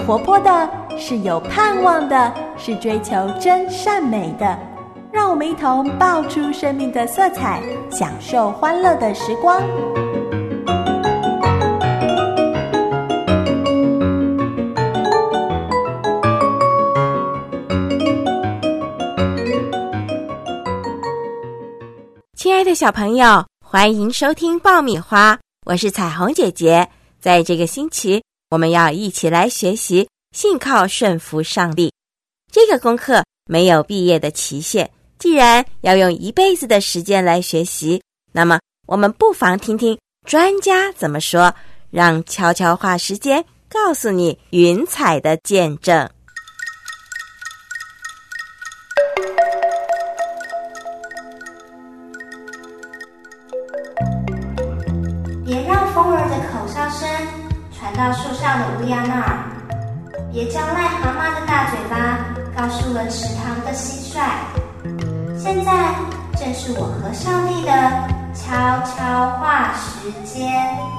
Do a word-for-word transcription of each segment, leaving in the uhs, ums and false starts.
活泼的，是有盼望的，是追求真善美的。让我们一同爆出生命的色彩，享受欢乐的时光。 亲爱的小朋友，欢迎收听爆米花，我是彩虹姐姐。在这个星期，我们要一起来学习信靠顺服上帝。这个功课没有毕业的期限，既然要用一辈子的时间来学习，那么我们不妨听听专家怎么说，让悄悄话时间告诉你云彩的见证。 别让风儿的口哨声传到树上的乌鸦那儿，别将癞蛤蟆的大嘴巴告诉了池塘的蟋蟀。现在正是我和上帝的悄悄话时间。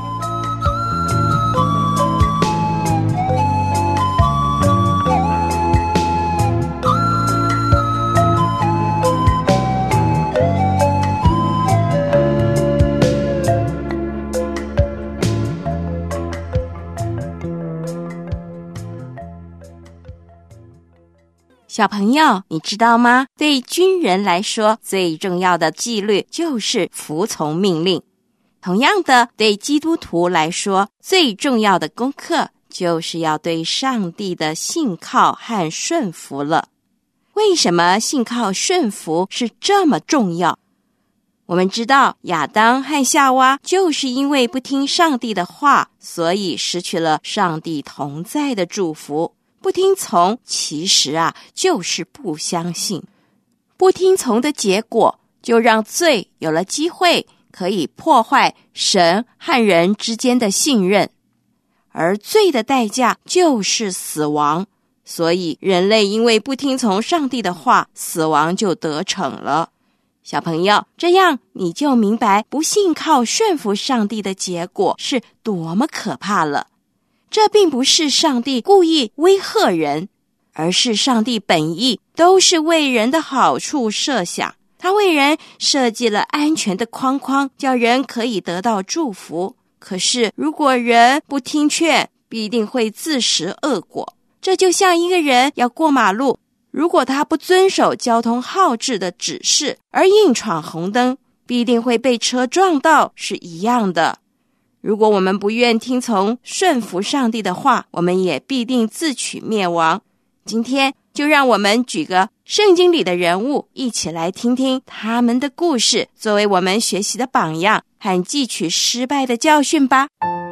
小朋友，你知道吗？对军人来说，最重要的纪律就是服从命令。同样的，对基督徒来说，最重要的功课就是要对上帝的信靠和顺服了。为什么信靠顺服是这么重要？我们知道亚当和夏娃就是因为不听上帝的话，所以失去了上帝同在的祝福。不听从其实啊就是不相信，不听从的结果就让罪有了机会可以破坏神和人之间的信任，而罪的代价就是死亡，所以人类因为不听从上帝的话，死亡就得逞了。小朋友，这样你就明白不信靠顺服上帝的结果是多么可怕了。这并不是上帝故意威吓人，而是上帝本意都是为人的好处设想，他为人设计了安全的框框，叫人可以得到祝福。可是如果人不听劝，必定会自食恶果。这就像一个人要过马路，如果他不遵守交通号志的指示而硬闯红灯，必定会被车撞到是一样的。如果我们不愿听从顺服上帝的话，我们也必定自取灭亡。今天就让我们举个圣经里的人物，一起来听听他们的故事，作为我们学习的榜样和汲取失败的教训吧。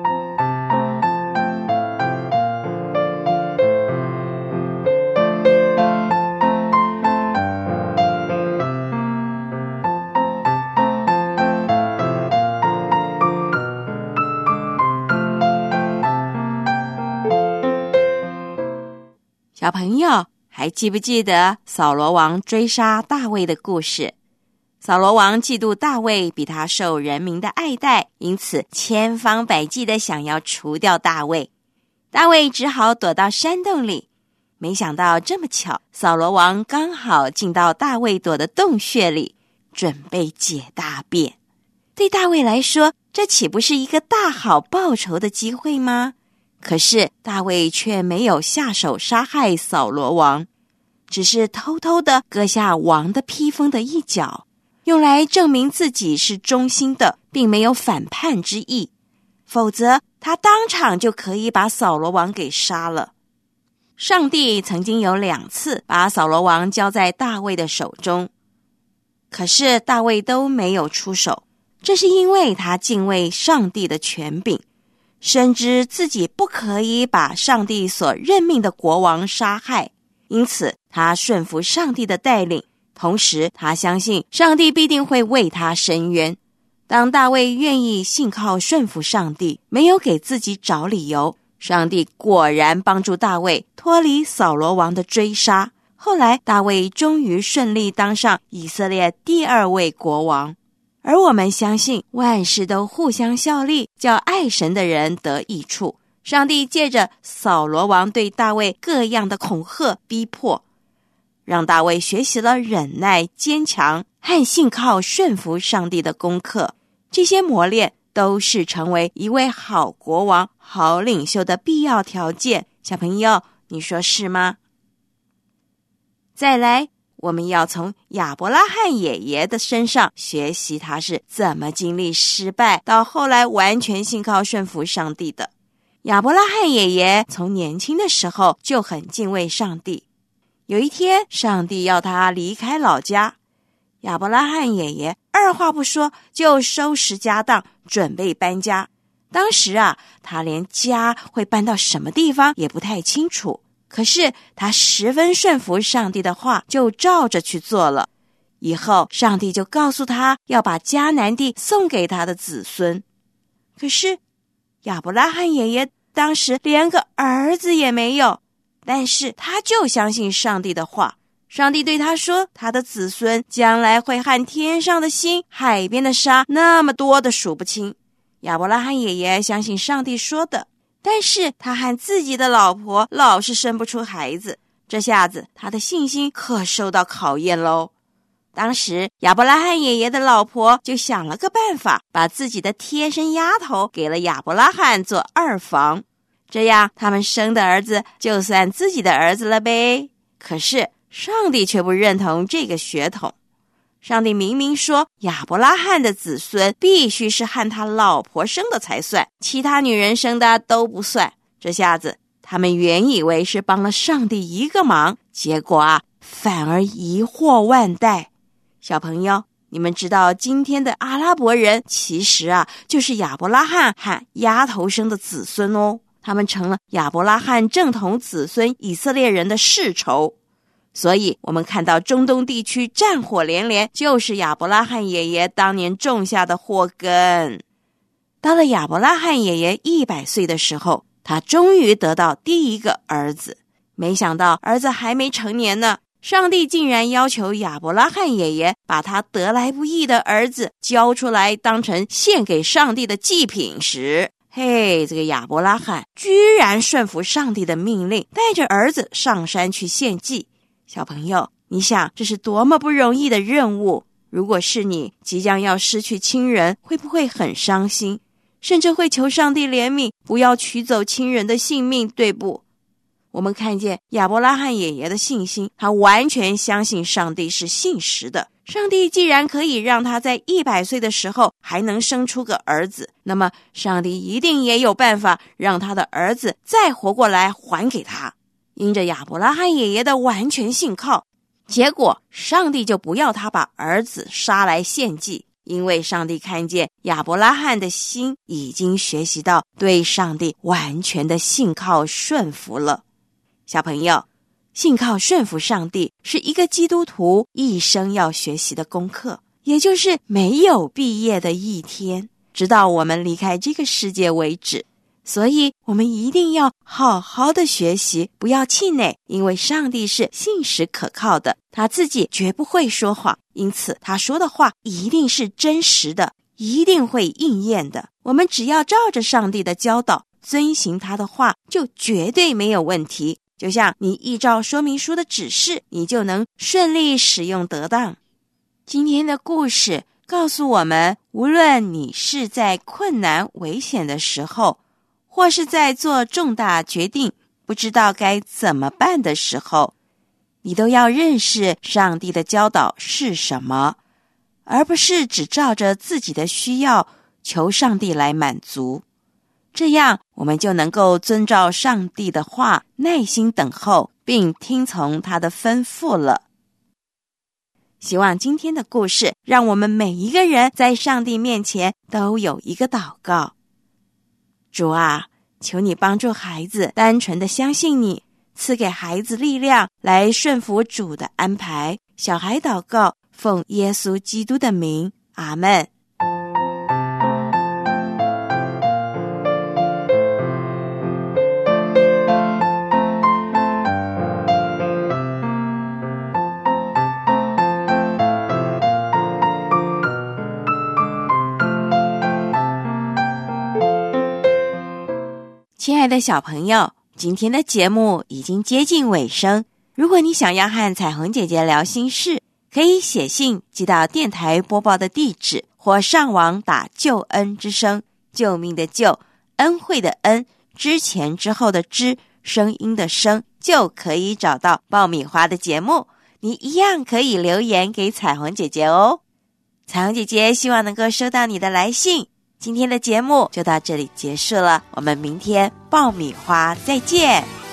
小朋友，还记不记得扫罗王追杀大卫的故事？扫罗王嫉妒大卫比他受人民的爱戴，因此千方百计地想要除掉大卫。大卫只好躲到山洞里。没想到这么巧，扫罗王刚好进到大卫躲的洞穴里，准备解大便。对大卫来说，这岂不是一个大好报仇的机会吗？可是大卫却没有下手杀害扫罗王，只是偷偷地割下王的披风的一角，用来证明自己是忠心的，并没有反叛之意。否则他当场就可以把扫罗王给杀了。上帝曾经有两次把扫罗王交在大卫的手中，可是大卫都没有出手，这是因为他敬畏上帝的权柄，深知自己不可以把上帝所任命的国王杀害，因此他顺服上帝的带领，同时他相信上帝必定会为他伸冤。当大卫愿意信靠顺服上帝，没有给自己找理由，上帝果然帮助大卫脱离扫罗王的追杀。后来大卫终于顺利当上以色列第二位国王。而我们相信万事都互相效力，叫爱神的人得益处。 上帝借着扫罗王对大卫各样的恐吓逼迫，让大卫学习了忍耐、坚强和信靠顺服上帝的功课。这些磨练都是成为一位好国王、好领袖的必要条件。小朋友，你说是吗？再来，我们要从亚伯拉罕爷爷的身上学习他是怎么经历失败，到后来完全信靠顺服上帝的。亚伯拉罕爷爷从年轻的时候就很敬畏上帝。有一天，上帝要他离开老家，亚伯拉罕爷爷二话不说就收拾家当，准备搬家。当时啊，他连家会搬到什么地方也不太清楚，可是他十分顺服上帝的话，就照着去做了。以后上帝就告诉他要把迦南地送给他的子孙。可是亚伯拉罕爷爷当时连个儿子也没有，但是他就相信上帝的话。上帝对他说，他的子孙将来会和天上的星、海边的沙那么多的数不清。亚伯拉罕爷爷相信上帝说的，但是他和自己的老婆老是生不出孩子，这下子他的信心可受到考验喽。当时亚伯拉罕爷爷的老婆就想了个办法，把自己的贴身丫头给了亚伯拉罕做二房，这样他们生的儿子就算自己的儿子了呗。可是上帝却不认同这个血统。上帝明明说亚伯拉罕的子孙必须是和他老婆生的才算，其他女人生的都不算。这下子他们原以为是帮了上帝一个忙，结果啊，反而疑惑万代。小朋友，你们知道今天的阿拉伯人其实啊，就是亚伯拉罕和丫头生的子孙哦，他们成了亚伯拉罕正统子孙以色列人的世仇。所以我们看到中东地区战火连连，就是亚伯拉罕爷爷当年种下的祸根。到了亚伯拉罕爷爷一百岁的时候，他终于得到第一个儿子。没想到儿子还没成年呢，上帝竟然要求亚伯拉罕爷爷把他得来不易的儿子交出来，当成献给上帝的祭品时，嘿，这个亚伯拉罕居然顺服上帝的命令，带着儿子上山去献祭。小朋友，你想这是多么不容易的任务？如果是你即将要失去亲人，会不会很伤心，甚至会求上帝怜悯，不要取走亲人的性命，对不？我们看见亚伯拉罕爷爷的信心，他完全相信上帝是信实的。上帝既然可以让他在一百岁的时候还能生出个儿子，那么上帝一定也有办法让他的儿子再活过来还给他。因着亚伯拉罕爷爷的完全信靠，结果上帝就不要他把儿子杀来献祭，因为上帝看见亚伯拉罕的心已经学习到对上帝完全的信靠顺服了。小朋友，信靠顺服上帝是一个基督徒一生要学习的功课，也就是没有毕业的一天，直到我们离开这个世界为止。所以我们一定要好好的学习，不要气馁，因为上帝是信实可靠的，他自己绝不会说谎，因此他说的话一定是真实的，一定会应验的。我们只要照着上帝的教导，遵行他的话，就绝对没有问题。就像你依照说明书的指示，你就能顺利使用得当。今天的故事告诉我们，无论你是在困难危险的时候，或是在做重大决定不知道该怎么办的时候，你都要认识上帝的教导是什么，而不是只照着自己的需要求上帝来满足。这样我们就能够遵照上帝的话，耐心等候并听从他的吩咐了。希望今天的故事让我们每一个人在上帝面前都有一个祷告。主啊，求你帮助孩子单纯的相信你，赐给孩子力量来顺服主的安排。小孩祷告，奉耶稣基督的名，阿们。亲爱爱的小朋友，今天的节目已经接近尾声。如果你想要和彩虹姐姐聊心事，可以写信寄到电台播报的地址，或上网打救恩之声，救命的救，恩惠的恩，之前之后的之，声音的声，就可以找到爆米花的节目。你一样可以留言给彩虹姐姐哦。彩虹姐姐希望能够收到你的来信。今天的节目就到这里结束了，我们明天爆米花再见。